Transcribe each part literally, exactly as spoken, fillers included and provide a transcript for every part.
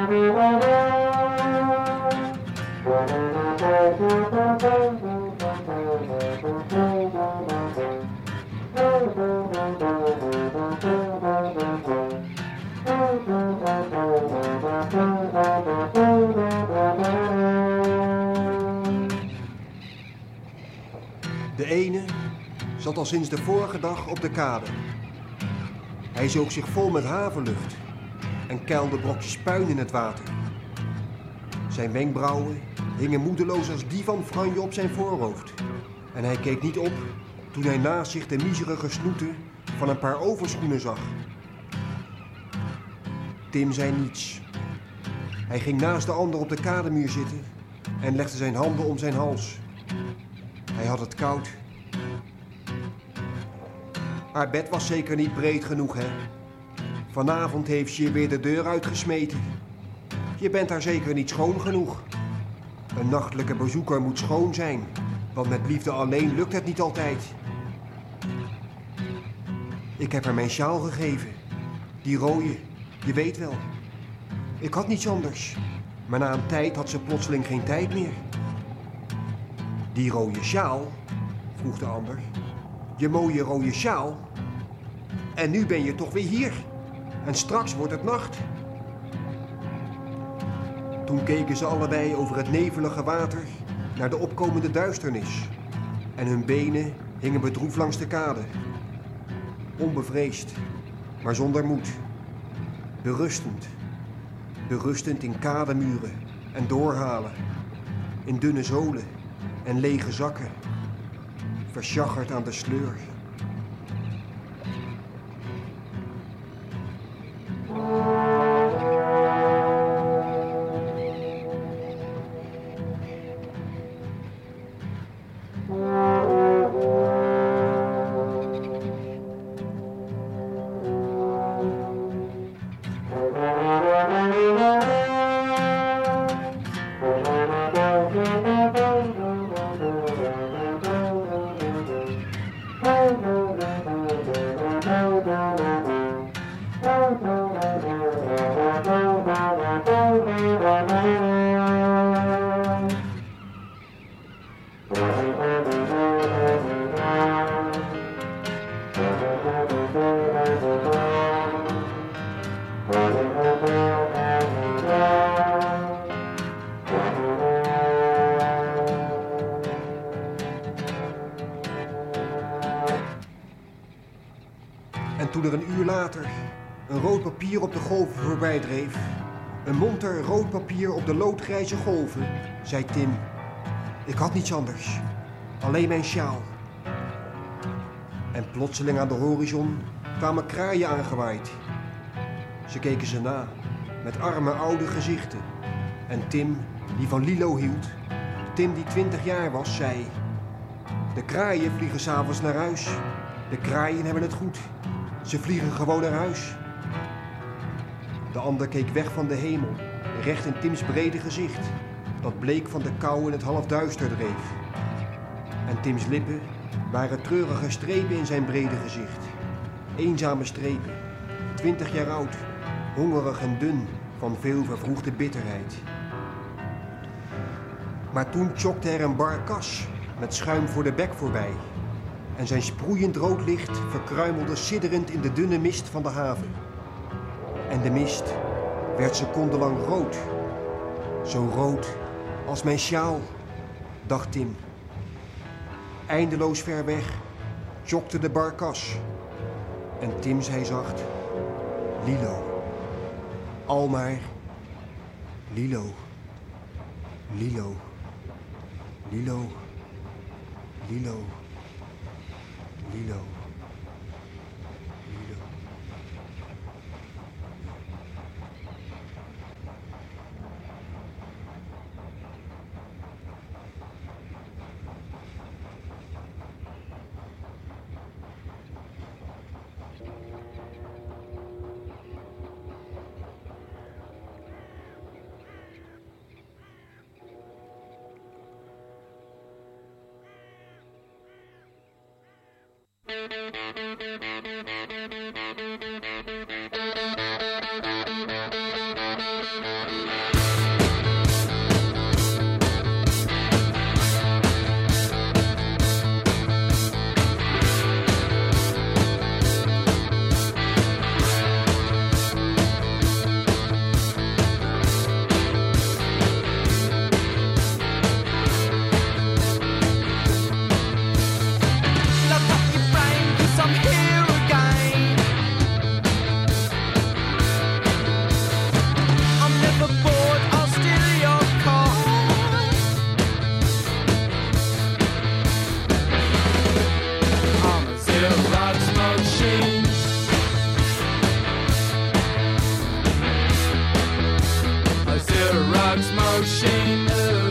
De ene zat al sinds de vorige dag op de kade. Hij zoog zich vol met havenlucht en keilde brokjes puin in het water. Zijn wenkbrauwen hingen moedeloos als die van franje op zijn voorhoofd. En hij keek niet op toen hij naast zich de miserige snoeten van een paar overschoenen zag. Tim zei niets. Hij ging naast de ander op de kademuur zitten en legde zijn handen om zijn hals. Hij had het koud. Haar bed was zeker niet breed genoeg, hè? Vanavond heeft ze je weer de deur uitgesmeten. Je bent daar zeker niet schoon genoeg. Een nachtelijke bezoeker moet schoon zijn, want met liefde alleen lukt het niet altijd. Ik heb haar mijn sjaal gegeven. Die rode, je weet wel. Ik had niets anders, maar na een tijd had ze plotseling geen tijd meer. Die rode sjaal, vroeg de ander. Je mooie rode sjaal. En nu ben je toch weer hier. En straks wordt het nacht. Toen keken ze allebei over het nevelige water naar de opkomende duisternis. En hun benen hingen bedroefd langs de kade. Onbevreesd, maar zonder moed. Berustend. Berustend in kademuren en doorhalen. In dunne zolen en lege zakken. Verschaggerd aan de sleur. En toen er een uur later een rood papier op de golven voorbij dreef, een monter rood papier op de loodgrijze golven, zei Tim: ik had niets anders, alleen mijn sjaal. En plotseling aan de horizon kwamen kraaien aangewaaid. Ze keken ze na, met arme oude gezichten. En Tim, die van Lilo hield, Tim die twintig jaar was, zei: de kraaien vliegen 's avonds naar huis. De kraaien hebben het goed. Ze vliegen gewoon naar huis. De ander keek weg van de hemel, recht in Tims brede gezicht, dat bleek van de kou in het halfduister dreef. En Tims lippen waren treurige strepen in zijn brede gezicht. Eenzame strepen, twintig jaar oud, hongerig en dun van veel vervroegde bitterheid. Maar toen tjokte er een barkas met schuim voor de bek voorbij. En zijn sproeiend rood licht verkruimelde sidderend in de dunne mist van de haven. En de mist werd secondenlang rood. Zo rood als mijn sjaal, dacht Tim. Eindeloos ver weg tjokte de barkas. En Tim zei zacht: Lilo. Almaar Lilo. Lilo. Lilo. Lilo. Lilo. Lilo. Rugs Machine.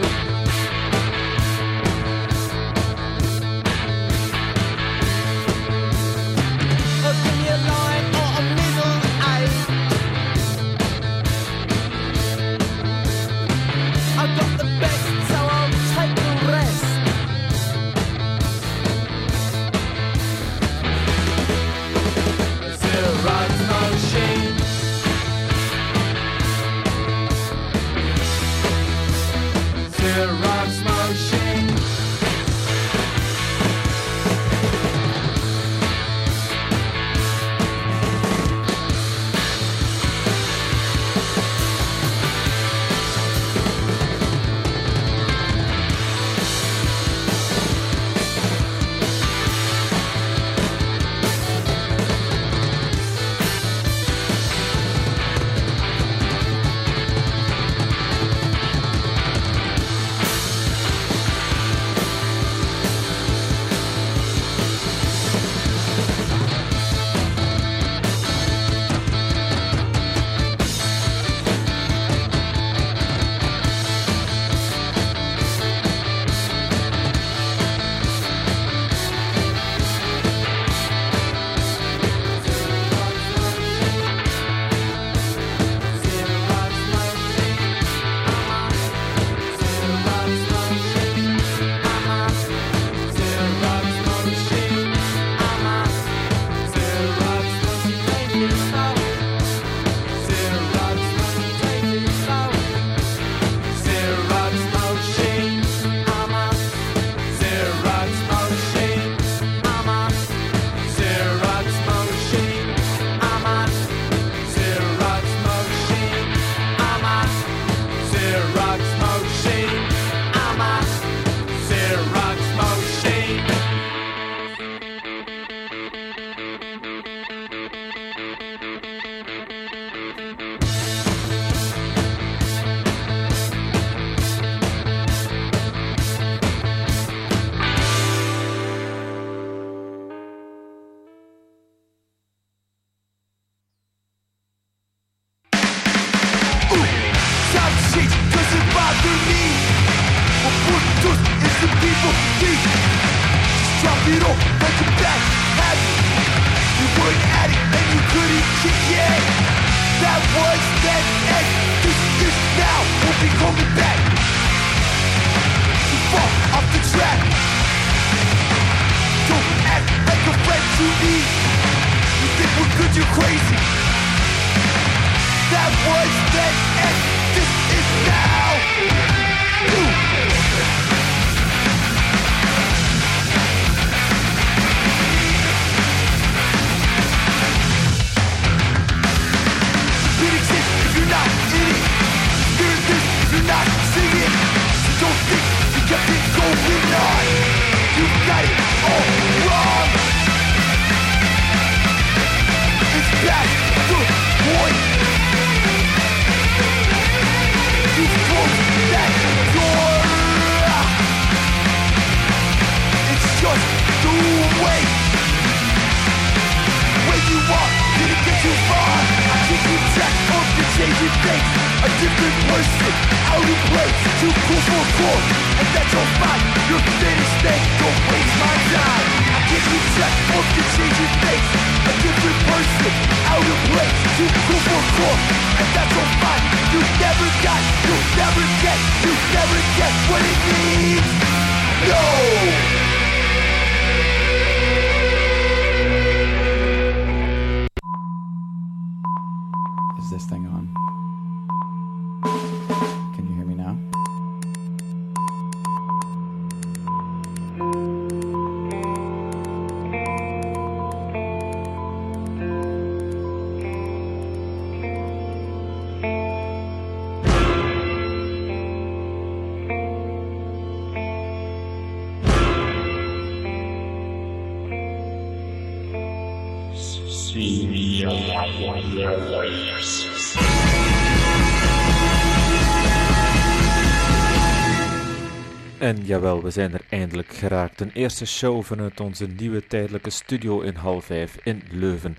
En jawel, we zijn er eindelijk geraakt. Een eerste show vanuit onze nieuwe tijdelijke studio in Hal vijf in Leuven.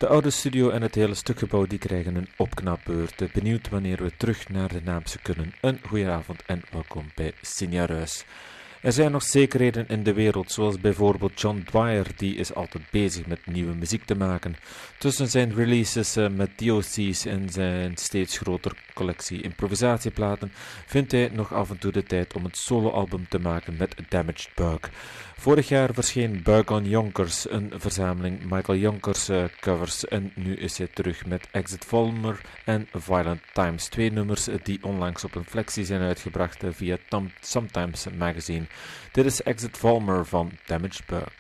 De oude studio en het hele stukgebouw die krijgen een opknapbeurt. Benieuwd wanneer we terug naar de Naamse kunnen. Een goeie avond en welkom bij Sinja Ruis. Er zijn nog zekerheden in de wereld, zoals bijvoorbeeld John Dwyer, die is altijd bezig met nieuwe muziek te maken. Tussen zijn releases uh, met D O C's en zijn steeds grotere collectie improvisatieplaten vindt hij nog af en toe de tijd om een soloalbum te maken met Damaged Bug. Vorig jaar verscheen Bug on Yonkers, een verzameling Michael Yonkers uh, covers, en nu is hij terug met Exit Vollmer en Violent Times, twee nummers die onlangs op een flexie zijn uitgebracht uh, via Tom- Sometimes Magazine. Dit is Exit Vollmer van Damaged Bug.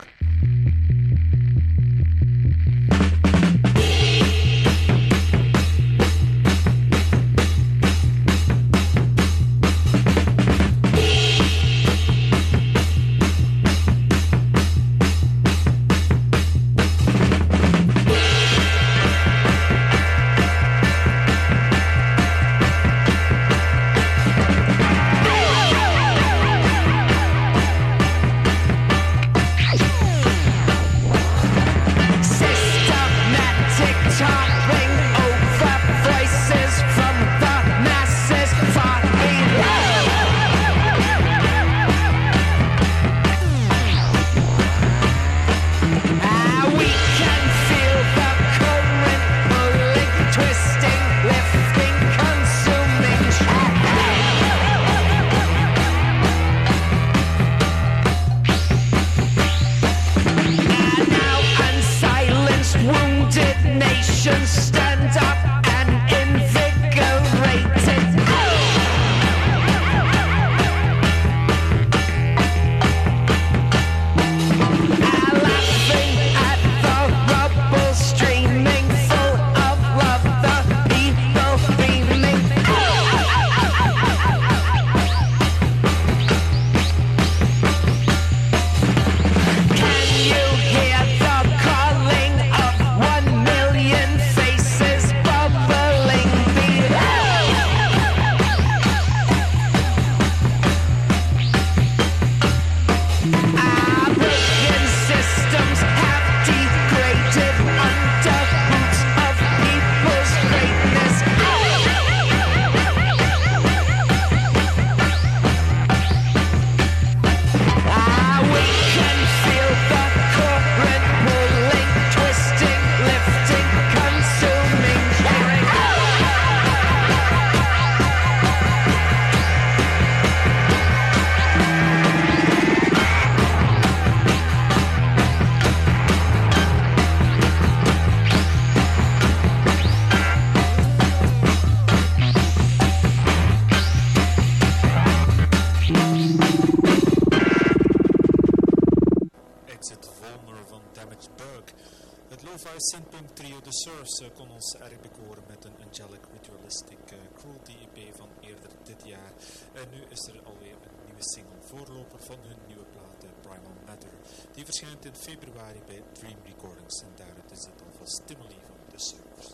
Kon ons erg bekoren met een Angelic Ritualistic uh, Cruelty E P van eerder dit jaar. En nu is er alweer een nieuwe single, voorloper van hun nieuwe plaat Primal Matter. Die verschijnt in februari bij Dream Recordings en daaruit is het alvast Stimuli van The Surfers.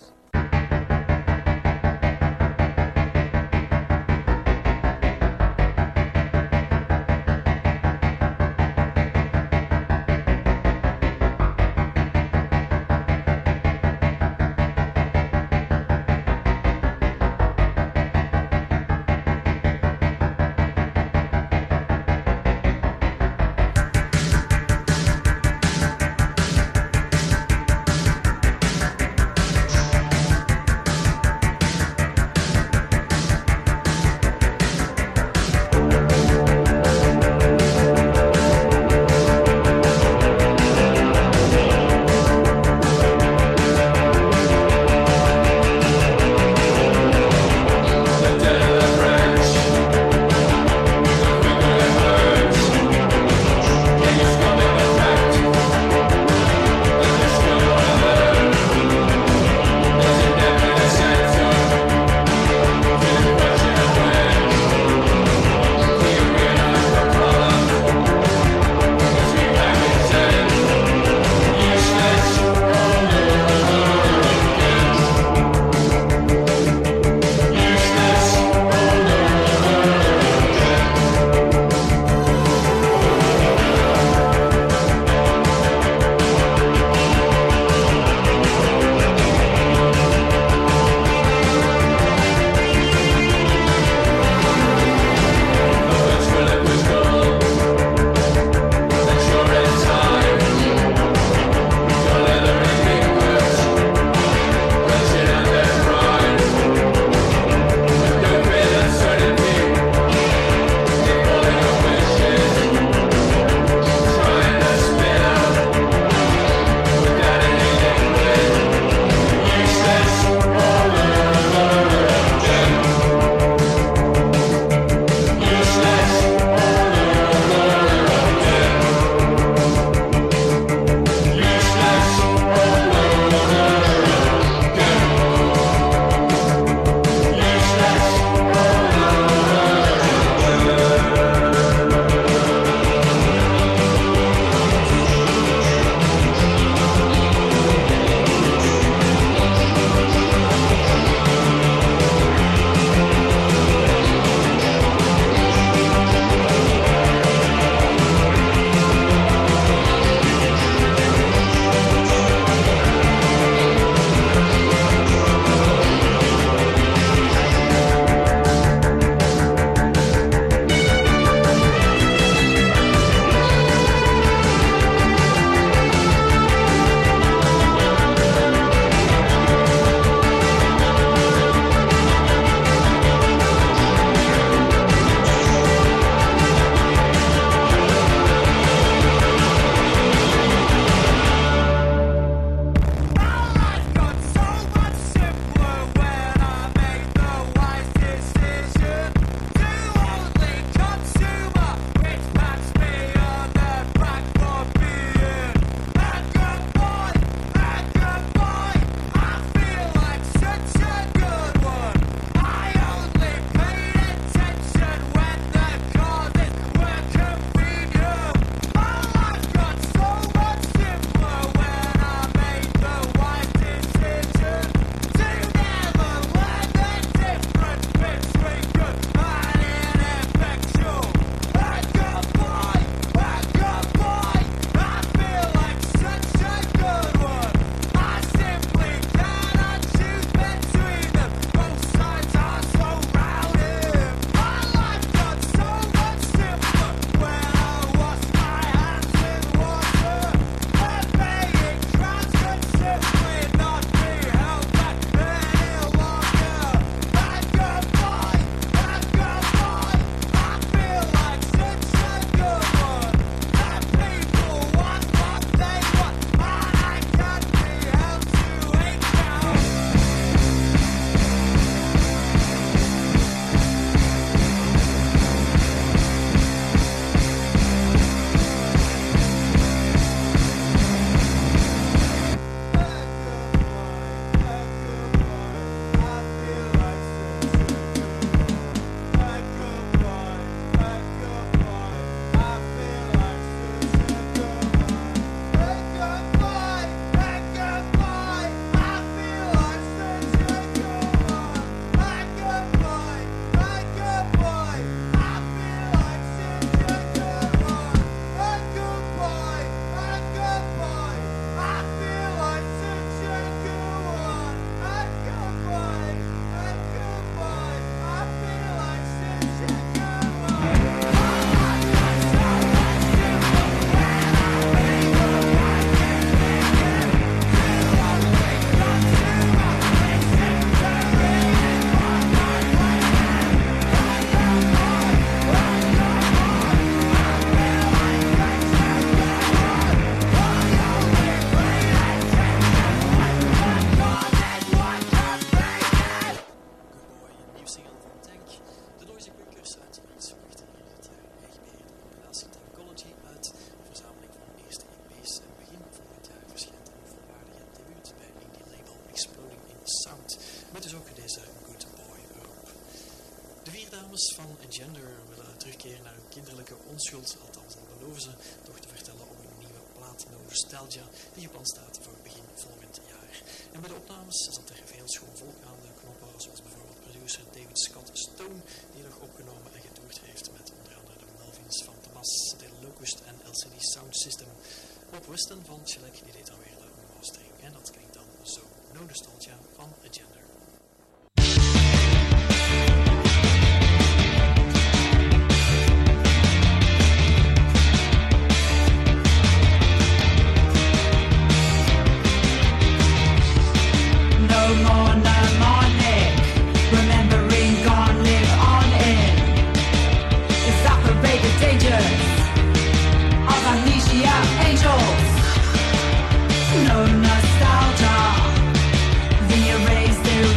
met dus ook deze Good Boy erop. De vier dames van Gender willen terugkeren naar hun kinderlijke onschuld, althans dat beloven ze, door te vertellen op hun nieuwe plaat Nostalgia, die gepland staat voor begin volgend jaar. En bij de opnames zat er veel schoon volk aan de knoppen, zoals bijvoorbeeld producer David Scott Stone, die nog opgenomen en getoerd heeft met onder andere de Melvins van Thomas, de Locust en L C D Sound System. Bob Weston van Shellac die deed alweer de mastering. En dat klinkt dan zo. No Nostalgia van Gender. No more mnemonic, remembering gone, live on in. Exacerbate the dangers of amnesia angels. No nostalgia, the erased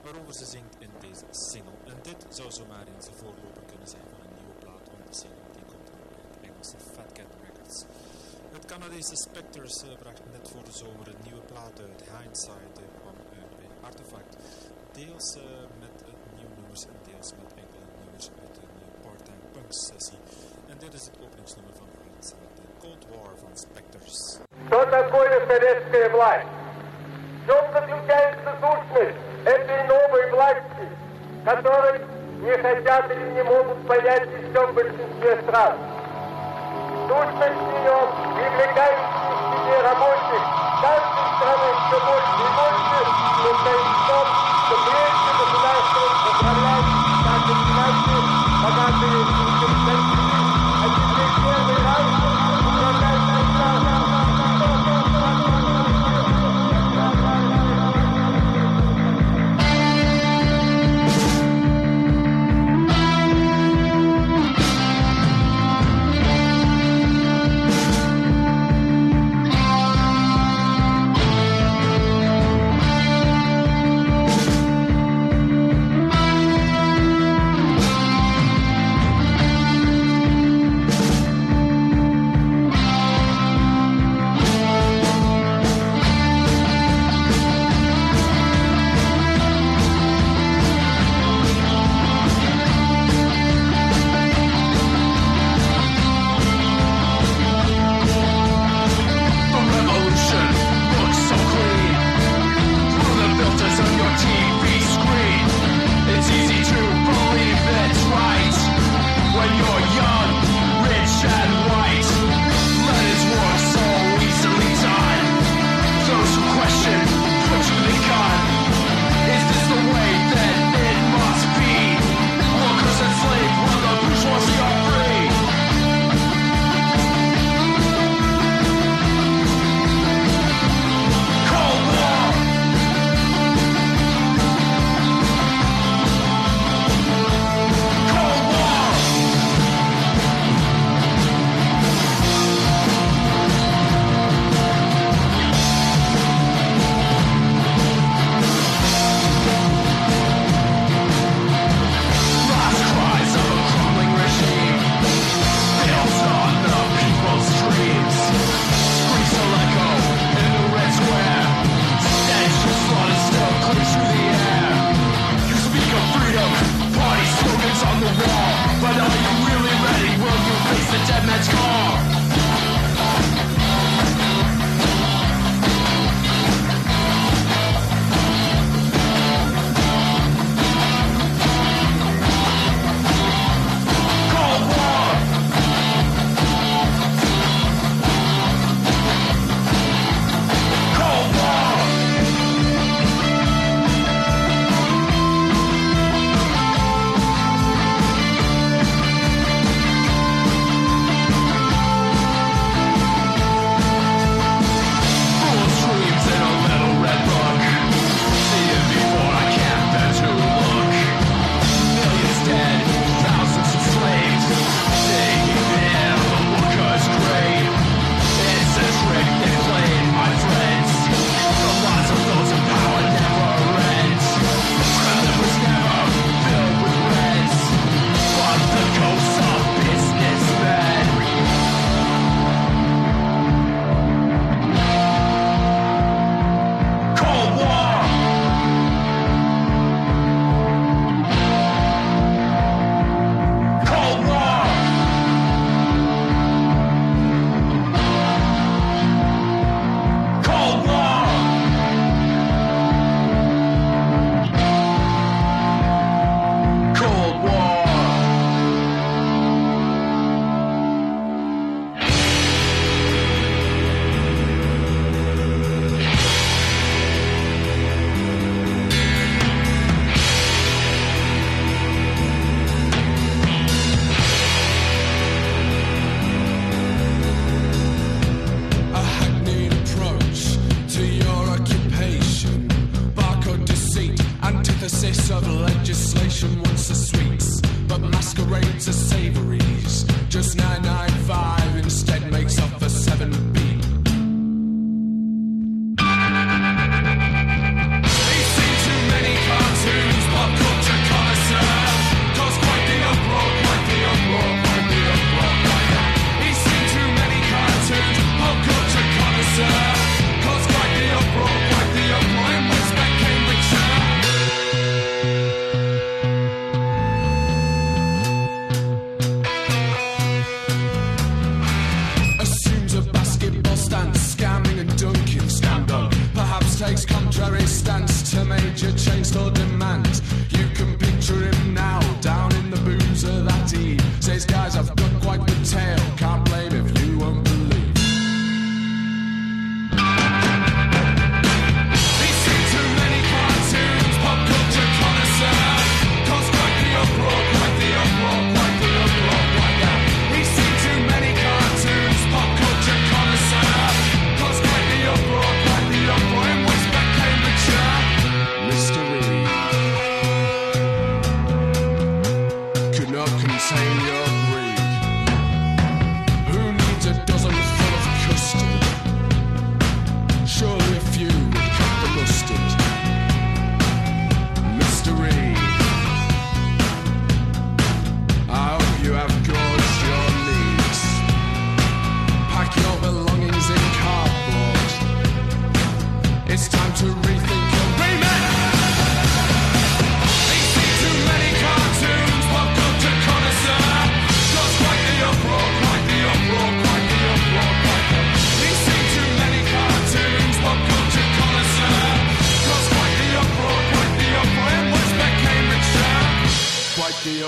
waarover ze zingt in deze single. En dit zou zomaar eens de voorloper kunnen zijn van een nieuwe plaat, want de single die komt uit het Engelse Fat Cat Records. Het Canadese Spectres uh, bracht net voor de zomer een nieuwe plaat uit. Hindsight uh, kwam uit bij Artefact. Deels uh, met uh, nieuwe nummers en deels met enkele nummers uit een uh, part-time punk sessie. En dit is het openingsnummer van Hindsight, de Cold War van Spectres. Что такое советская власть? В чем заключается сущность этой новой власти, которой не хотят или не могут понять еще в большинстве стран? Сущность ее привлекающих к себе рабочих каждой страны все больше и больше состоит в том, что прежде государством управляют так или иначе богатые интеллигенты, а теперь первый раз управляют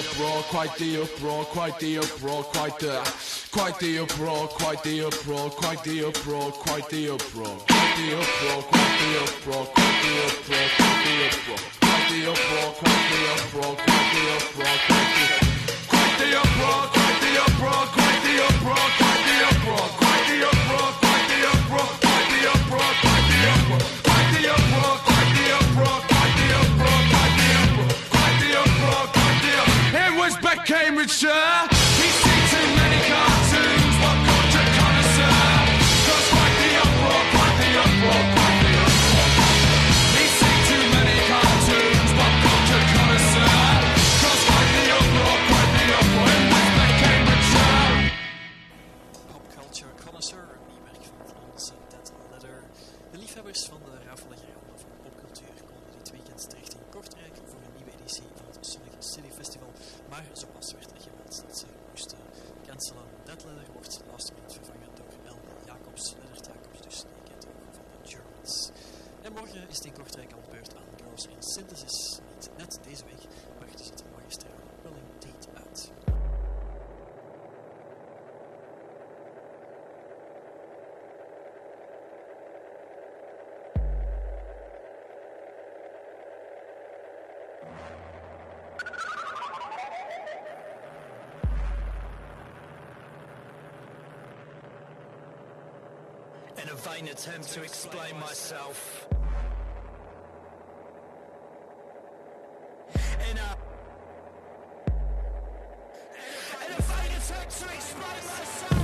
uproar, quite the uproar, quite the uproar, quite the, quite the uproar, quite the uproar, quite the uproar, quite the uproar, quite the uproar, quite the uproar, quite the uproar, quite the uproar, quite the uproar, quite the uproar, quite the uproar, quite the, quite the uproar, quite the uproar, quite the uproar, quite the uproar, quite the uproar, quite the uproar, quite the uproar, quite the uproar, quite the uproar, quite the uproar, quite the uproar, quite the uproar, quite the uproar, quite the uproar. It was back Cambridgeshire. He's seen too many cartoons. What culture connoisseur? Cause quite the uproar, quite the uproar, quite the uproar. He's seen too many cartoons. What culture connoisseur? Cause quite the uproar, quite the uproar. It was back Cambridgeshire. Pop Culture Connoisseur, die werk van Vlaamse Dead Letter. De liefhebbers van de raffelige randen van popcultuur konden dit weekend terecht in Kortrijk voor een nieuwe editie van het Sonic City Festival, maar zo pas werd er gemeld dat ze moesten cancelen. Dead Letter wordt last minute vervangen door L. Jacobs, Leonard Jacobs, dus die kent ook van de Germans. En morgen is het in Kortrijk al de beurt aan Girls in Synthesis. Niet net deze week brachten ze het magistrale Willing Deed uit. In a vain attempt to explain myself. In a In a vain attempt to explain myself.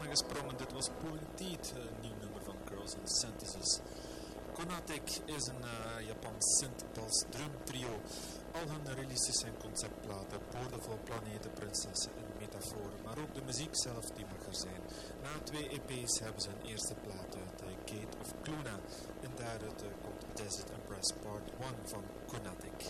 aangesprongen. Dit was Polyteeth, een nieuw nummer van Girls and Synthesis. Konatek is een uh, Japans synth-bass drum trio. Al hun releases zijn conceptplaten, boordevol planeten, prinsessen en metaforen, maar ook de muziek zelf die mag er zijn. Na twee E P's hebben ze een eerste plaat uit, uh, Gate of Cluna, en daaruit uh, komt Desert Empress Part one van Konatek.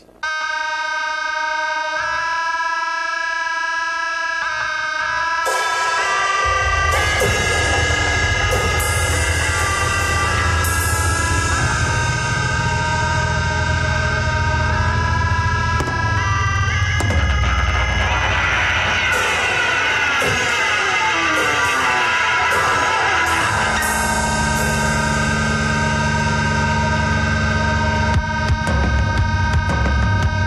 We'll be right back.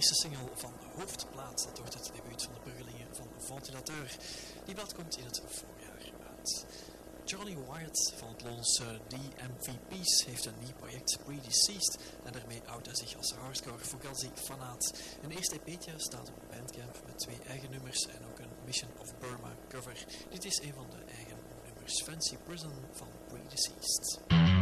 eerste single van Hoofdplaat. Dat wordt het debuut van de Bruggelingen van Ventilateur. Die plaat komt in het voorjaar uit. Johnny Wyatt van het Londense D M V P's heeft een nieuw project, Predeceased, en daarmee houdt hij zich als hardcore Fugazi-fanaat. Een eerste E P'tje staat op Bandcamp met twee eigen nummers en ook een Mission of Burma cover. Dit is een van de eigen nummers, Fancy Prison van Predeceased.